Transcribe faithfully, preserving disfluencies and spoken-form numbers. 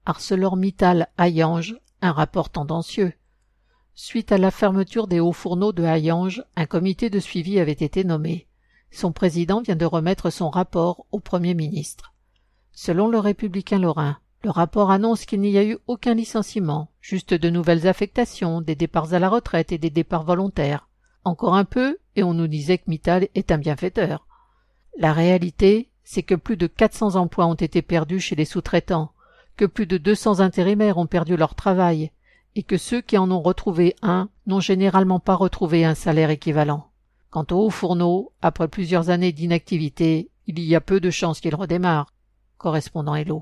ArcelorMittal Hayange, un rapport tendancieux. Suite à la fermeture des hauts fourneaux de Hayange, un comité de suivi avait été nommé. Son président vient de remettre son rapport au Premier ministre. Selon le Républicain Lorrain, le rapport annonce qu'il n'y a eu aucun licenciement, juste de nouvelles affectations, des départs à la retraite et des départs volontaires. Encore un peu, et on nous disait que Mittal est un bienfaiteur. La réalité, c'est que plus de quatre cents emplois ont été perdus chez les sous-traitants, que plus de deux cents intérimaires ont perdu leur travail, et que ceux qui en ont retrouvé un n'ont généralement pas retrouvé un salaire équivalent. Quant aux hauts fourneaux, après plusieurs années d'inactivité, il y a peu de chances qu'ils redémarrent. Correspondant Hello.